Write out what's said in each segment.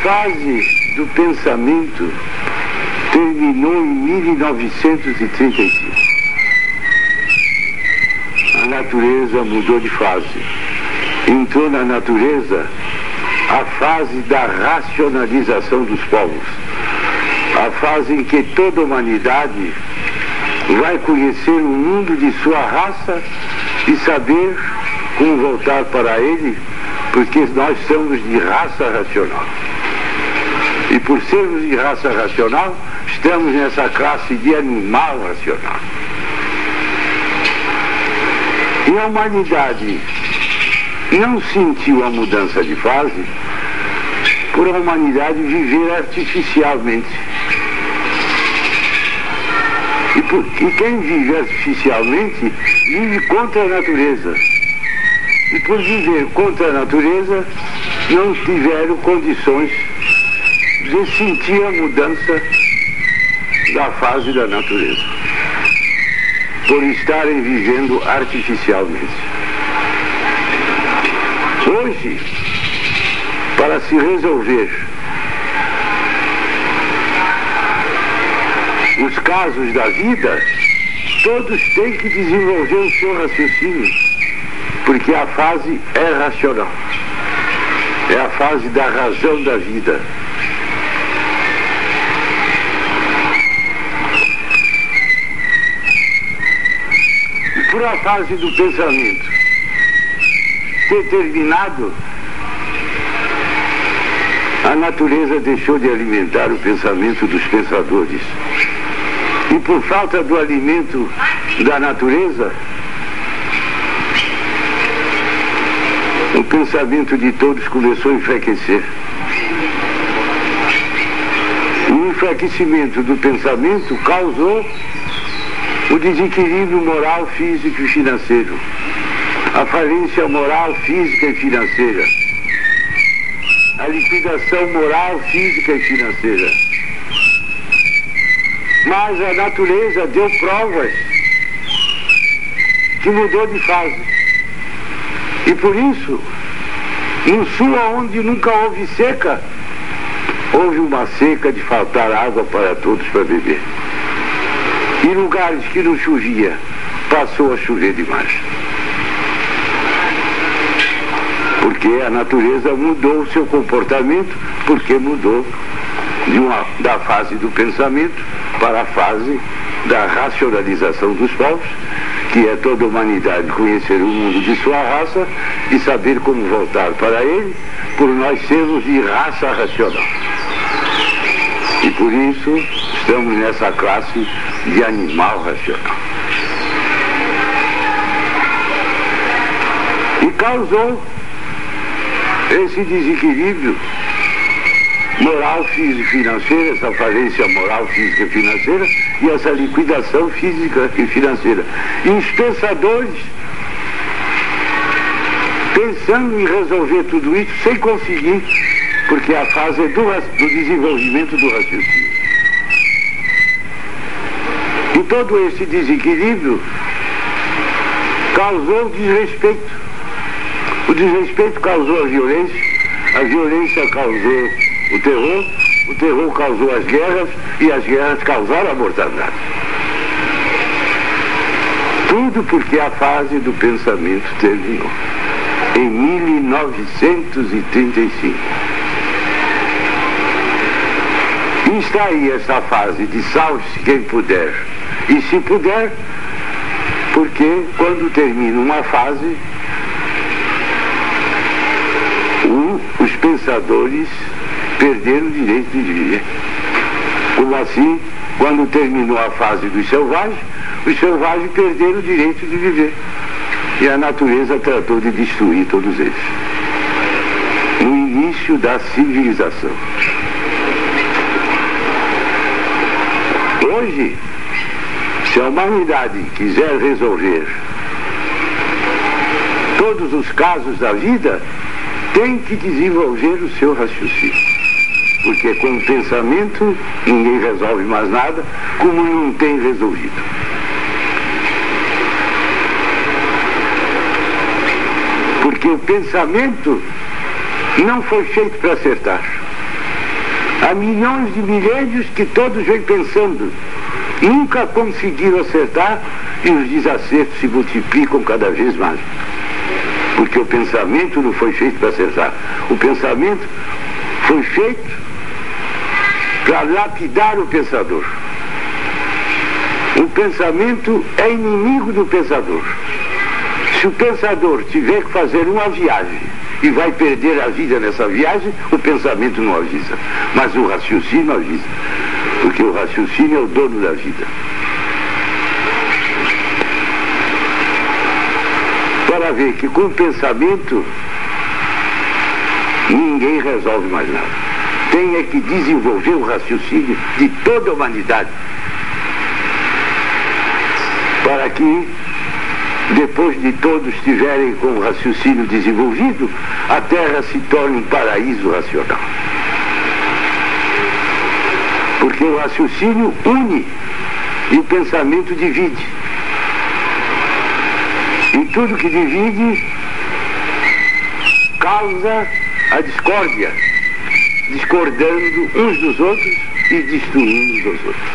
fase do pensamento terminou em 1935. A natureza mudou de fase. Entrou na natureza a fase da racionalização dos povos. A fase em que toda a humanidade vai conhecer o mundo de sua raça e saber como voltar para ele, porque nós somos de raça racional. E por sermos de raça racional, estamos nessa classe de animal racional. E a humanidade não sentiu a mudança de fase por a humanidade viver artificialmente. E quem vive artificialmente vive contra a natureza. E por viver contra a natureza, não tiveram condições de sentir a mudança da fase da natureza, por estarem vivendo artificialmente. Hoje, para se resolver os casos da vida, todos têm que desenvolver o seu raciocínio, porque a fase é racional, é a fase da razão da vida. E por a fase do pensamento ter terminado, a natureza deixou de alimentar o pensamento dos pensadores. E por falta do alimento da natureza, o pensamento de todos começou a enfraquecer. O enfraquecimento do pensamento causou o desequilíbrio moral, físico e financeiro, a falência moral, física e financeira, a liquidação moral, física e financeira. Mas a natureza deu provas que mudou de fase. E por isso, no sul, onde nunca houve seca, houve uma seca de faltar água para todos para beber. Em lugares que não chovia, passou a chover demais. Porque a natureza mudou o seu comportamento, porque mudou da fase do pensamento para a fase da racionalização dos povos, que é toda a humanidade conhecer o mundo de sua raça e saber como voltar para ele, por nós sermos de raça racional. E por isso estamos nessa classe de animal racional. E causou esse desequilíbrio moral, física e financeira, essa falência moral, física e financeira, e essa liquidação física e financeira. E os pensadores pensando em resolver tudo isso sem conseguir, porque a fase é do desenvolvimento do raciocínio. E todo esse desequilíbrio causou desrespeito. O desrespeito causou a violência causou o terror causou as guerras e as guerras causaram a mortandade. Tudo porque a fase do pensamento terminou em 1935. E está aí essa fase de salve-se quem puder. E se puder, porque quando termina uma fase, os pensadores perderam o direito de viver. Como assim, quando terminou a fase dos selvagens, os selvagens perderam o direito de viver. E a natureza tratou de destruir todos eles. No início da civilização. Hoje, se a humanidade quiser resolver todos os casos da vida, tem que desenvolver o seu raciocínio. Porque com o pensamento ninguém resolve mais nada, como não tem resolvido. Porque o pensamento não foi feito para acertar. Há milhões de milênios que todos vêm pensando. Nunca conseguiram acertar e os desacertos se multiplicam cada vez mais. Porque o pensamento não foi feito para acertar. O pensamento foi feito para lapidar o pensador. O pensamento é inimigo do pensador. Se o pensador tiver que fazer uma viagem e vai perder a vida nessa viagem, o pensamento não avisa. Mas o raciocínio avisa. Porque o raciocínio é o dono da vida. Para ver que com o pensamento ninguém resolve mais nada. Tem é que desenvolver o raciocínio de toda a humanidade. Para que, depois de todos estiverem com o raciocínio desenvolvido, a Terra se torne um paraíso racional. Porque o raciocínio une e o pensamento divide. E tudo que divide causa a discórdia, discordando uns dos outros e destruindo os outros.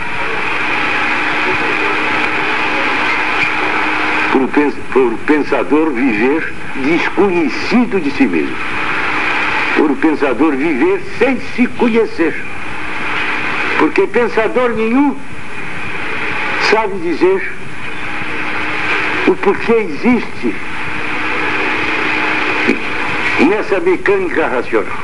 Por o pensador viver desconhecido de si mesmo. Por o pensador viver sem se conhecer. Porque pensador nenhum sabe dizer o porquê existe nessa mecânica racional.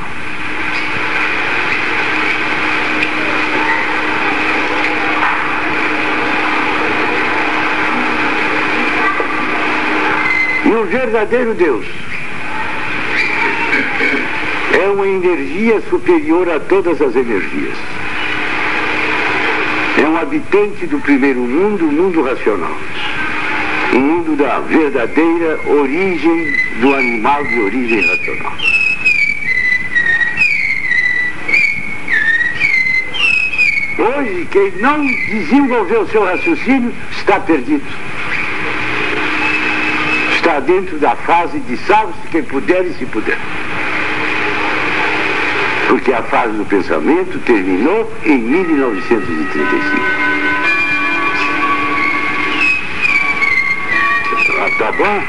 E o verdadeiro Deus é uma energia superior a todas as energias. É um habitante do primeiro mundo, o mundo racional. O mundo da verdadeira origem do animal de origem racional. Hoje, quem não desenvolveu seu raciocínio está perdido. Está dentro da fase de salve-se quem puder e se puder. Porque a fase do pensamento terminou em 1935. Tá bom?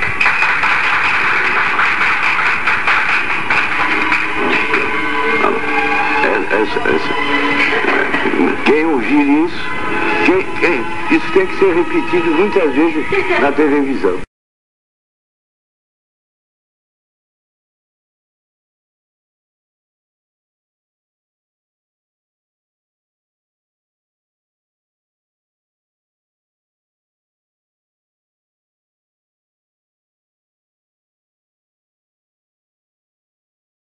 Quem ouvir isso, isso tem que ser repetido muitas vezes na televisão.